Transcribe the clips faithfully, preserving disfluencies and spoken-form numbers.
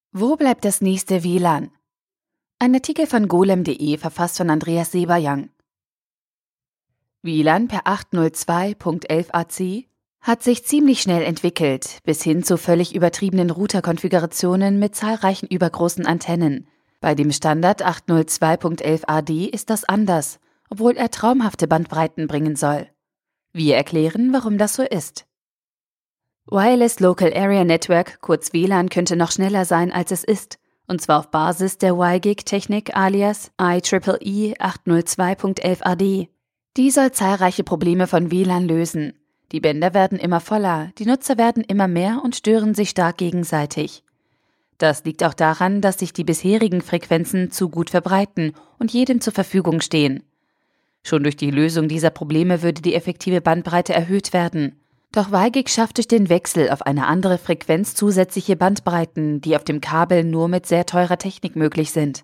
Wo bleibt das nächste W L A N? Ein Artikel von golem punkt de, verfasst von Andreas Seberjang. W L A N per achthundertzwei Punkt elf a c hat sich ziemlich schnell entwickelt, bis hin zu völlig übertriebenen Routerkonfigurationen mit zahlreichen übergroßen Antennen. Bei dem Standard achthundertzwei Punkt elf a d ist das anders, obwohl er traumhafte Bandbreiten bringen soll. Wir erklären, warum das so ist. Wireless Local Area Network, kurz W L A N, könnte noch schneller sein, als es ist, und zwar auf Basis der Y G I-Technik alias I E E E achthundertzwei Punkt elf a d. Die soll zahlreiche Probleme von W L A N lösen. Die Bänder werden immer voller, die Nutzer werden immer mehr und stören sich stark gegenseitig. Das liegt auch daran, dass sich die bisherigen Frequenzen zu gut verbreiten und jedem zur Verfügung stehen. Schon durch die Lösung dieser Probleme würde die effektive Bandbreite erhöht werden. Doch Y G I schafft durch den Wechsel auf eine andere Frequenz zusätzliche Bandbreiten, die auf dem Kabel nur mit sehr teurer Technik möglich sind.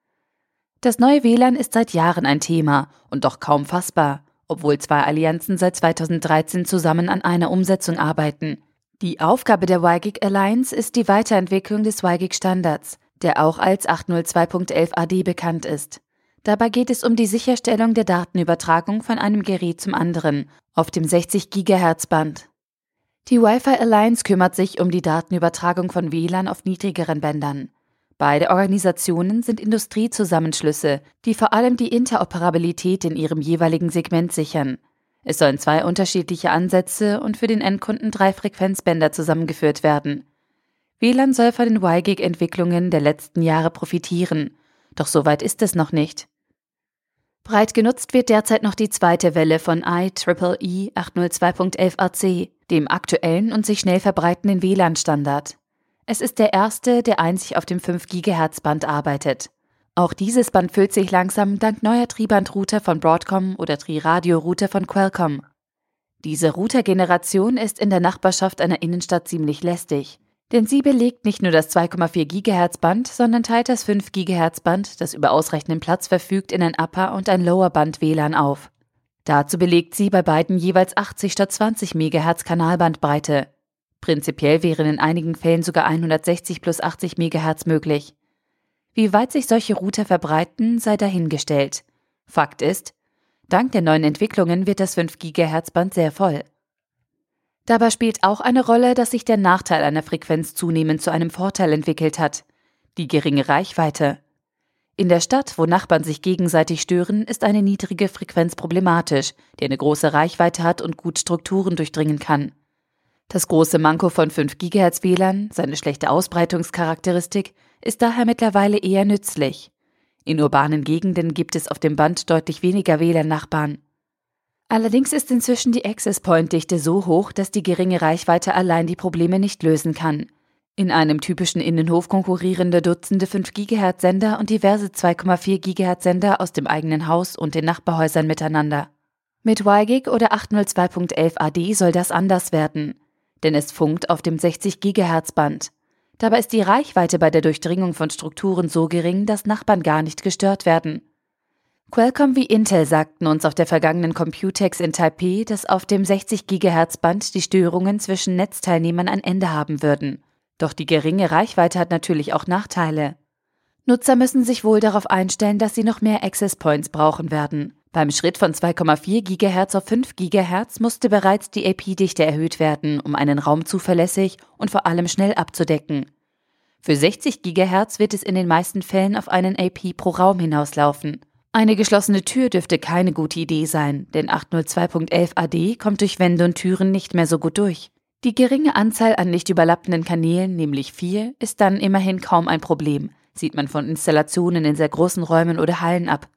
Das neue W L A N ist seit Jahren ein Thema und doch kaum fassbar, obwohl zwei Allianzen seit zweitausenddreizehn zusammen an einer Umsetzung arbeiten. Die Aufgabe der Y G I Alliance ist die Weiterentwicklung des Y G I-Standards, der auch als achthundertzwei Punkt elf a d bekannt ist. Dabei geht es um die Sicherstellung der Datenübertragung von einem Gerät zum anderen auf dem sechzig Gigahertz Band. Die Wi-Fi Alliance kümmert sich um die Datenübertragung von W L A N auf niedrigeren Bändern. Beide Organisationen sind Industriezusammenschlüsse, die vor allem die Interoperabilität in ihrem jeweiligen Segment sichern. Es sollen zwei unterschiedliche Ansätze und für den Endkunden drei Frequenzbänder zusammengeführt werden. W L A N soll von den Y G I-Entwicklungen der letzten Jahre profitieren, doch so weit ist es noch nicht. Breit genutzt wird derzeit noch die zweite Welle von I E E E achthundertzwei Punkt elf a c, dem aktuellen und sich schnell verbreitenden W L A N-Standard. Es ist der erste, der einzig auf dem fünf Gigahertz Band arbeitet. Auch dieses Band füllt sich langsam dank neuer Triband-Router von Broadcom oder Tri-Radio-Router von Qualcomm. Diese Router-Generation ist in der Nachbarschaft einer Innenstadt ziemlich lästig, denn sie belegt nicht nur das zwei Komma vier Gigahertz Band, sondern teilt das fünf Gigahertz Band, das über ausreichenden Platz verfügt, in ein Upper- und ein Lower-Band-W L A N auf. Dazu belegt sie bei beiden jeweils achtzig statt zwanzig Megahertz Kanalbandbreite. Prinzipiell wären in einigen Fällen sogar hundertsechzig plus achtzig Megahertz möglich. Wie weit sich solche Router verbreiten, sei dahingestellt. Fakt ist, dank der neuen Entwicklungen wird das fünf Gigahertz Band sehr voll. Dabei spielt auch eine Rolle, dass sich der Nachteil einer Frequenz zunehmend zu einem Vorteil entwickelt hat: die geringe Reichweite. In der Stadt, wo Nachbarn sich gegenseitig stören, ist eine niedrige Frequenz problematisch, die eine große Reichweite hat und gut Strukturen durchdringen kann. Das große Manko von fünf Gigahertz W L A N, seine schlechte Ausbreitungscharakteristik, ist daher mittlerweile eher nützlich. In urbanen Gegenden gibt es auf dem Band deutlich weniger W L A N-Nachbarn. Allerdings ist inzwischen die Access-Point-Dichte so hoch, dass die geringe Reichweite allein die Probleme nicht lösen kann. In einem typischen Innenhof konkurrierende Dutzende fünf Gigahertz Sender und diverse zwei Komma vier Gigahertz Sender aus dem eigenen Haus und den Nachbarhäusern miteinander. Mit Y G I oder achthundertzwei Punkt elf a d soll das anders werden, denn es funkt auf dem sechzig Gigahertz Band. Dabei ist die Reichweite bei der Durchdringung von Strukturen so gering, dass Nachbarn gar nicht gestört werden. Qualcomm wie Intel sagten uns auf der vergangenen Computex in Taipei, dass auf dem sechzig Gigahertz Band die Störungen zwischen Netzteilnehmern ein Ende haben würden. Doch die geringe Reichweite hat natürlich auch Nachteile. Nutzer müssen sich wohl darauf einstellen, dass sie noch mehr Access Points brauchen werden. Beim Schritt von zwei Komma vier Gigahertz auf fünf Gigahertz musste bereits die A P-Dichte erhöht werden, um einen Raum zuverlässig und vor allem schnell abzudecken. Für sechzig Gigahertz wird es in den meisten Fällen auf einen A P pro Raum hinauslaufen. Eine geschlossene Tür dürfte keine gute Idee sein, denn achthundertzwei Punkt elf a d kommt durch Wände und Türen nicht mehr so gut durch. Die geringe Anzahl an nicht überlappenden Kanälen, nämlich vier, ist dann immerhin kaum ein Problem, sieht man von Installationen in sehr großen Räumen oder Hallen ab.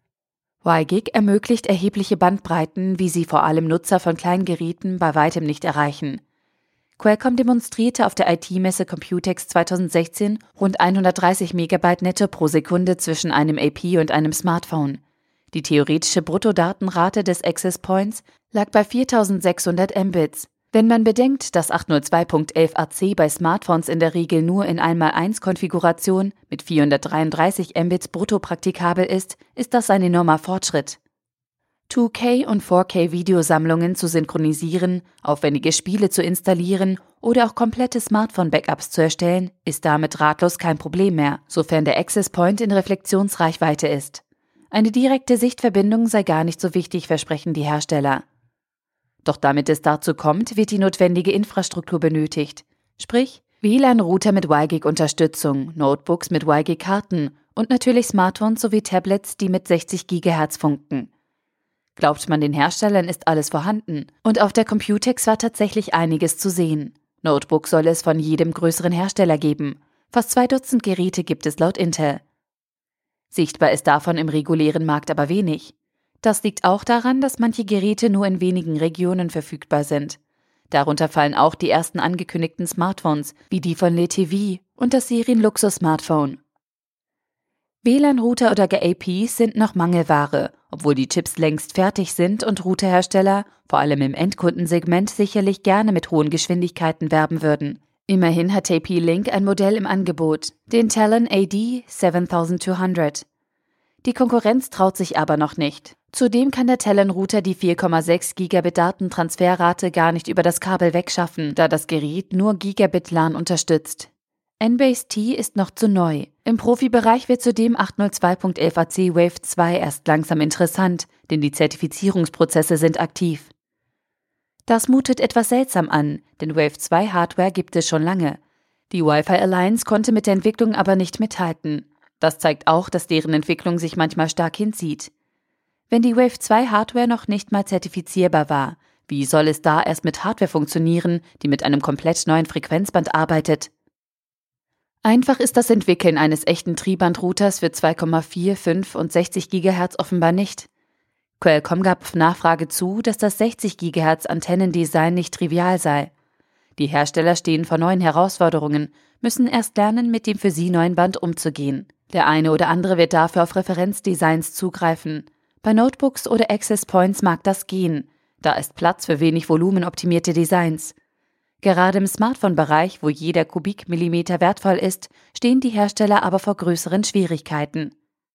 Y G I ermöglicht erhebliche Bandbreiten, wie sie vor allem Nutzer von Kleingeräten bei weitem nicht erreichen. Qualcomm demonstrierte auf der I T-Messe Computex zweitausendsechzehn rund hundertdreißig Megabyte netto pro Sekunde zwischen einem A P und einem Smartphone. Die theoretische Bruttodatenrate des Access Points lag bei viertausendsechshundert Mbits. Wenn man bedenkt, dass achthundertzwei Punkt elf a c bei Smartphones in der Regel nur in eins mal eins Konfiguration mit vierhundertdreiunddreißig Mbits brutto praktikabel ist, ist das ein enormer Fortschritt. zwei K und vier K Videosammlungen zu synchronisieren, aufwendige Spiele zu installieren oder auch komplette Smartphone-Backups zu erstellen, ist damit drahtlos kein Problem mehr, sofern der Access Point in Reflexionsreichweite ist. Eine direkte Sichtverbindung sei gar nicht so wichtig, versprechen die Hersteller. Doch damit es dazu kommt, wird die notwendige Infrastruktur benötigt, sprich W L A N-Router mit Y G I G-Unterstützung, Notebooks mit Y G I-Karten und natürlich Smartphones sowie Tablets, die mit sechzig Gigahertz funken. Glaubt man den Herstellern, ist alles vorhanden. Und auf der Computex war tatsächlich einiges zu sehen. Notebooks soll es von jedem größeren Hersteller geben. Fast zwei Dutzend Geräte gibt es laut Intel. Sichtbar ist davon im regulären Markt aber wenig. Das liegt auch daran, dass manche Geräte nur in wenigen Regionen verfügbar sind. Darunter fallen auch die ersten angekündigten Smartphones, wie die von LeTV und das Serien-Luxus-Smartphone. W L A N-Router oder gar A Ps sind noch Mangelware, obwohl die Chips längst fertig sind und Routerhersteller, vor allem im Endkundensegment, sicherlich gerne mit hohen Geschwindigkeiten werben würden. Immerhin hat T P-Link ein Modell im Angebot, den Talon A D siebentausendzweihundert. Die Konkurrenz traut sich aber noch nicht. Zudem kann der Talon-Router die vier Komma sechs Gigabit Datentransferrate gar nicht über das Kabel wegschaffen, da das Gerät nur Gigabit LAN unterstützt. N Base T ist noch zu neu. Im Profibereich wird zudem achthundertzwei Punkt elf A C Wave zwei erst langsam interessant, denn die Zertifizierungsprozesse sind aktiv. Das mutet etwas seltsam an, denn Wave zwei Hardware gibt es schon lange. Die Wi-Fi Alliance konnte mit der Entwicklung aber nicht mithalten. Das zeigt auch, dass deren Entwicklung sich manchmal stark hinzieht. Wenn die Wave zwei Hardware noch nicht mal zertifizierbar war, wie soll es da erst mit Hardware funktionieren, die mit einem komplett neuen Frequenzband arbeitet? Einfach ist das Entwickeln eines echten Triband-Routers für zwei Komma vier, fünf und sechzig Gigahertz offenbar nicht. Qualcomm gab auf Nachfrage zu, dass das sechzig Gigahertz Antennendesign nicht trivial sei. Die Hersteller stehen vor neuen Herausforderungen, müssen erst lernen, mit dem für sie neuen Band umzugehen. Der eine oder andere wird dafür auf Referenzdesigns zugreifen. Bei Notebooks oder Access Points mag das gehen. Da ist Platz für wenig volumenoptimierte Designs. Gerade im Smartphone-Bereich, wo jeder Kubikmillimeter wertvoll ist, stehen die Hersteller aber vor größeren Schwierigkeiten.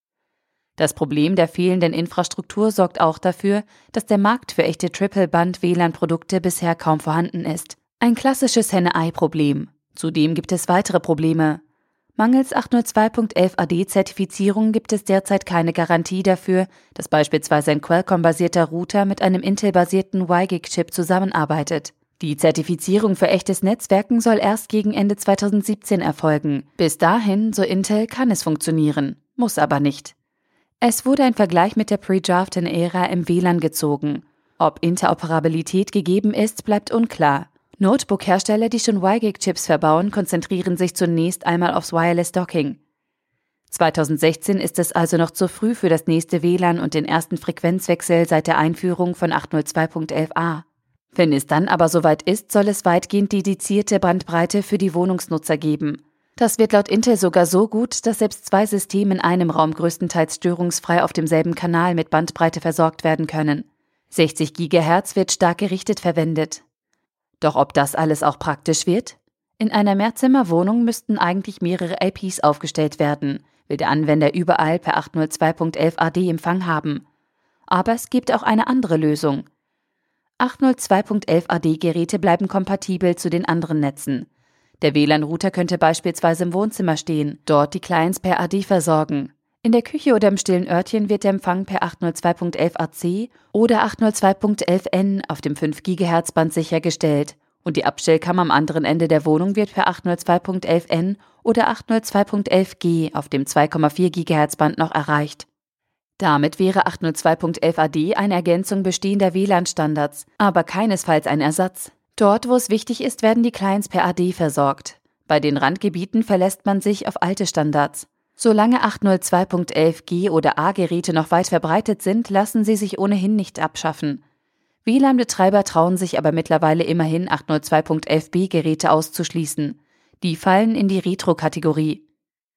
Das Problem der fehlenden Infrastruktur sorgt auch dafür, dass der Markt für echte Triple-Band-W L A N-Produkte bisher kaum vorhanden ist. Ein klassisches Henne-Ei-Problem. Zudem gibt es weitere Probleme. Mangels achthundertzwei Punkt elf A D-Zertifizierung gibt es derzeit keine Garantie dafür, dass beispielsweise ein Qualcomm-basierter Router mit einem Intel-basierten Y G I G-Chip zusammenarbeitet. Die Zertifizierung für echtes Netzwerken soll erst gegen Ende zweitausendsiebzehn erfolgen. Bis dahin, so Intel, kann es funktionieren, muss aber nicht. Es wurde ein Vergleich mit der Pre-Drafton-Ära im W L A N gezogen. Ob Interoperabilität gegeben ist, bleibt unklar. Notebook-Hersteller, die schon Y G I G-Chips verbauen, konzentrieren sich zunächst einmal aufs Wireless Docking. zweitausendsechzehn ist es also noch zu früh für das nächste W L A N und den ersten Frequenzwechsel seit der Einführung von achthundertzwei Punkt elf a. Wenn es dann aber soweit ist, soll es weitgehend dedizierte Bandbreite für die Wohnungsnutzer geben. Das wird laut Intel sogar so gut, dass selbst zwei Systeme in einem Raum größtenteils störungsfrei auf demselben Kanal mit Bandbreite versorgt werden können. sechzig Gigahertz wird stark gerichtet verwendet. Doch ob das alles auch praktisch wird? In einer Mehrzimmerwohnung müssten eigentlich mehrere A Ps aufgestellt werden, will der Anwender überall per achthundertzwei Punkt elf A D Empfang haben. Aber es gibt auch eine andere Lösung. achthundertzwei Punkt elf A D-Geräte bleiben kompatibel zu den anderen Netzen. Der W L A N-Router könnte beispielsweise im Wohnzimmer stehen, dort die Clients per A D versorgen. In der Küche oder im stillen Örtchen wird der Empfang per achthundertzwei Punkt elf A C oder achthundertzwei Punkt elf N auf dem fünf Gigahertz Band sichergestellt und die Abstellkammer am anderen Ende der Wohnung wird per achthundertzwei Punkt elf N oder achthundertzwei Punkt elf G auf dem zwei Komma vier Gigahertz Band noch erreicht. Damit wäre achthundertzwei Punkt elf A D eine Ergänzung bestehender W L A N-Standards, aber keinesfalls ein Ersatz. Dort, wo es wichtig ist, werden die Clients per A D versorgt. Bei den Randgebieten verlässt man sich auf alte Standards. Solange achthundertzwei Punkt elf G oder A-Geräte noch weit verbreitet sind, lassen sie sich ohnehin nicht abschaffen. W L A N-Betreiber trauen sich aber mittlerweile immerhin achthundertzwei Punkt elf B-Geräte auszuschließen. Die fallen in die Retro-Kategorie.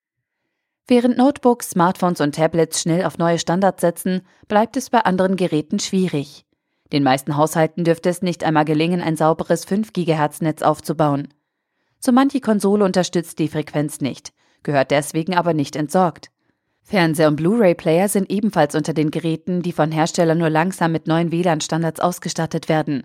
Während Notebooks, Smartphones und Tablets schnell auf neue Standards setzen, bleibt es bei anderen Geräten schwierig. Den meisten Haushalten dürfte es nicht einmal gelingen, ein sauberes fünf Gigahertz Netz aufzubauen. So manche Konsole unterstützt die Frequenz nicht, gehört deswegen aber nicht entsorgt. Fernseher und Blu-ray-Player sind ebenfalls unter den Geräten, die von Herstellern nur langsam mit neuen W L A N-Standards ausgestattet werden.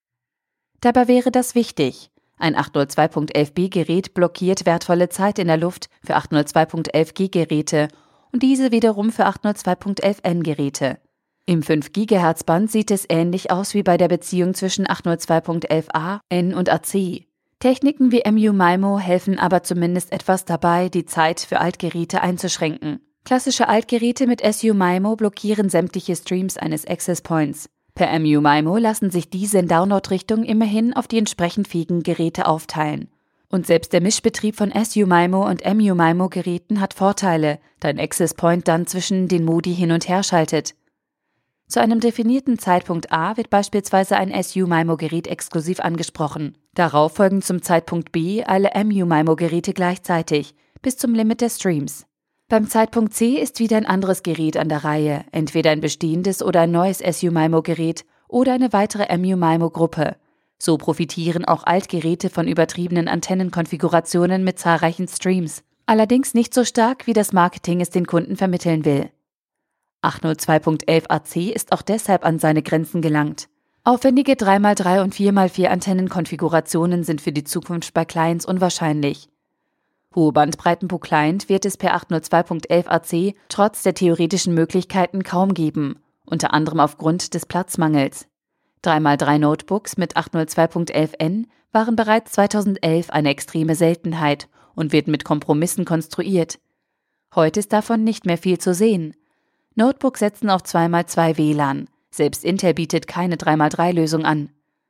Dabei wäre das wichtig. Ein achthundertzwei Punkt elf b Gerät blockiert wertvolle Zeit in der Luft für achthundertzwei Punkt elf G Geräte und diese wiederum für achthundertzwei Punkt elf N Geräte. Im fünf Gigahertz Band sieht es ähnlich aus wie bei der Beziehung zwischen achthundertzwei Punkt elf a, N und A C. Techniken wie M U MIMO helfen aber zumindest etwas dabei, die Zeit für Altgeräte einzuschränken. Klassische Altgeräte mit S U MIMO blockieren sämtliche Streams eines Access Points. Per M U MIMO lassen sich diese in Download-Richtung immerhin auf die entsprechend fähigen Geräte aufteilen. Und selbst der Mischbetrieb von S U MIMO und M U MIMO-Geräten hat Vorteile, da ein Access Point dann zwischen den Modi hin und her schaltet. Zu einem definierten Zeitpunkt A wird beispielsweise ein S U MIMO-Gerät exklusiv angesprochen. Darauf folgen zum Zeitpunkt B alle M U MIMO-Geräte gleichzeitig, bis zum Limit der Streams. Beim Zeitpunkt C ist wieder ein anderes Gerät an der Reihe, entweder ein bestehendes oder ein neues S U MIMO-Gerät oder eine weitere M U MIMO-Gruppe. So profitieren auch Altgeräte von übertriebenen Antennenkonfigurationen mit zahlreichen Streams. Allerdings nicht so stark, wie das Marketing es den Kunden vermitteln will. achthundertzwei Punkt elf A C ist auch deshalb an seine Grenzen gelangt. Aufwendige drei mal drei und vier mal vier Antennenkonfigurationen sind für die Zukunft bei Clients unwahrscheinlich. Hohe Bandbreiten pro Client wird es per achthundertzwei Punkt elf A C trotz der theoretischen Möglichkeiten kaum geben, unter anderem aufgrund des Platzmangels. drei mal drei Notebooks mit achthundertzwei Punkt elf N waren bereits zweitausendelf eine extreme Seltenheit und wird mit Kompromissen konstruiert. Heute ist davon nicht mehr viel zu sehen. Notebooks setzen auf zwei mal zwei W L A N, selbst Intel bietet keine drei mal drei Lösung an.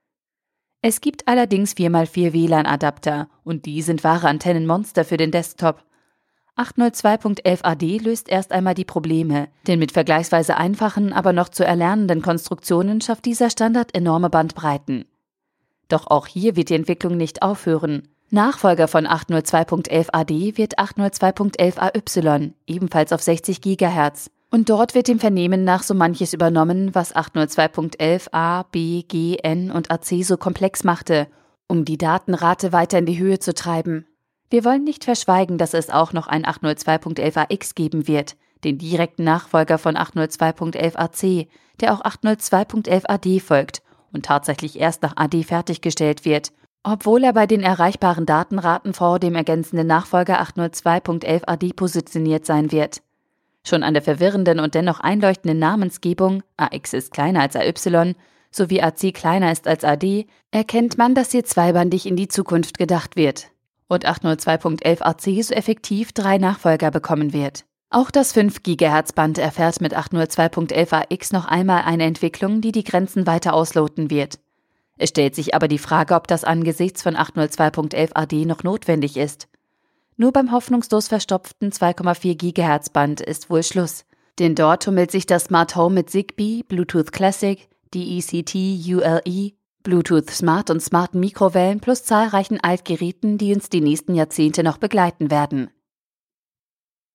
Es gibt allerdings vier mal vier W L A N-Adapter und die sind wahre Antennenmonster für den Desktop. achthundertzwei Punkt elf A D löst erst einmal die Probleme, denn mit vergleichsweise einfachen, aber noch zu erlernenden Konstruktionen schafft dieser Standard enorme Bandbreiten. Doch auch hier wird die Entwicklung nicht aufhören. Nachfolger von achthundertzwei Punkt elf A D wird achthundertzwei Punkt elf A Y, ebenfalls auf sechzig Gigahertz. Und dort wird dem Vernehmen nach so manches übernommen, was achthundertzwei Punkt elf A, B, G, N und A C so komplex machte, um die Datenrate weiter in die Höhe zu treiben. Wir wollen nicht verschweigen, dass es auch noch ein achthundertzwei Punkt elf A X geben wird, den direkten Nachfolger von achthundertzwei Punkt elf A C, der auch achthundertzwei Punkt elf A D folgt und tatsächlich erst nach A D fertiggestellt wird, obwohl er bei den erreichbaren Datenraten vor dem ergänzenden Nachfolger achthundertzwei Punkt elf A D positioniert sein wird. Schon an der verwirrenden und dennoch einleuchtenden Namensgebung, A X ist kleiner als A Y, sowie A C kleiner ist als A D, erkennt man, dass hier zweibandig in die Zukunft gedacht wird und achthundertzwei Punkt elf A C so effektiv drei Nachfolger bekommen wird. Auch das fünf Gigahertz Band erfährt mit achthundertzwei Punkt elf A X noch einmal eine Entwicklung, die die Grenzen weiter ausloten wird. Es stellt sich aber die Frage, ob das angesichts von achthundertzwei Punkt elf A D noch notwendig ist. Nur beim hoffnungslos verstopften zwei Komma vier Gigahertz Band ist wohl Schluss, denn dort tummelt sich das Smart Home mit Zigbee, Bluetooth Classic, D E C T, U L E, Bluetooth Smart und smarten Mikrowellen plus zahlreichen Altgeräten, die uns die nächsten Jahrzehnte noch begleiten werden.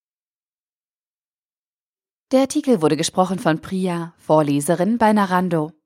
Der Artikel wurde gesprochen von Priya, Vorleserin bei Narando.